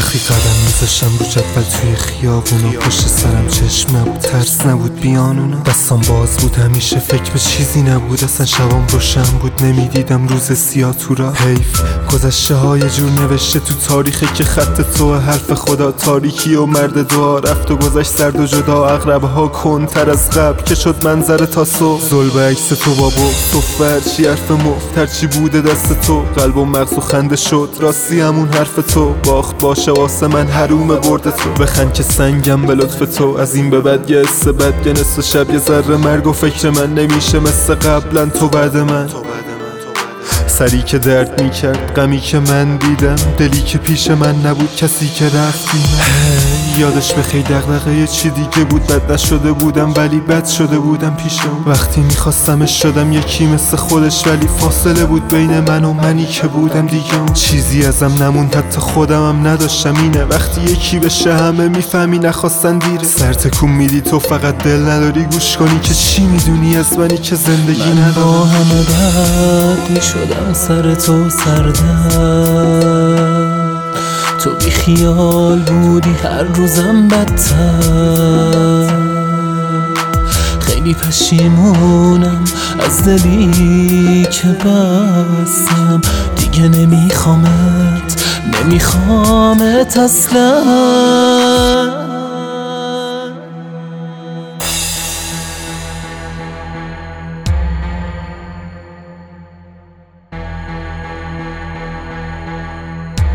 وقتی قدم میذاشتم رو جدول توی خیابونا، پشت سرم چشم نبود، ترس نبود بیانونا، دستام باز بود، همیشه فکر به چیزی نبود، اصلا شبام روشن بود، نمیدیدم روز سیاه تو را. حیف گذشته های جور نوشته تو تاریخه که خط تو حرف خدا، تاریکی و مرد دعا، رفت و گذشت سرد و جدا، عقربه ها کنتر از قبل که شد منظر تا صبح، ظلم عکس تو بابا تو هرچی حرف مفت، هرچی بوده دست تو، قلب و مغز و خنده شد راستی همون حرف تو، باخت باشه واسه من حروم برد تو، بخند که سنگم به لطف تو، از این به بعد یه حس بد، یه نصف شب یه ذره مرگ و فکر من نمیشه مثل قبلا تو بعد من، سری که درد میکرد، غمی که من دیدم، دلی که پیش من نبود، کسی که رفتی من یادش بخیر، دغدغه چی دیگه بود، بد نشده بودم ولی بد شده بودم پیشم، وقتی میخواستمش شدم یکی مثل خودش، ولی فاصله بود بین من و منی که بودم دیگه، چیزی ازم نموند حتی خودمم نداشتم، اینه وقتی یکی بشه همه میفهمی نخواستن دیره، سر تکون میدی تو فقط دل نداری گوش کنی که چی میدونی از منی که زندگی نداری، با همه بد میشدم سر تو سردم، تو بی خیال بودی هر روزم بدتر، خیلی پشیمونم از دلی که بستم، دیگه نمیخوامت اصلا.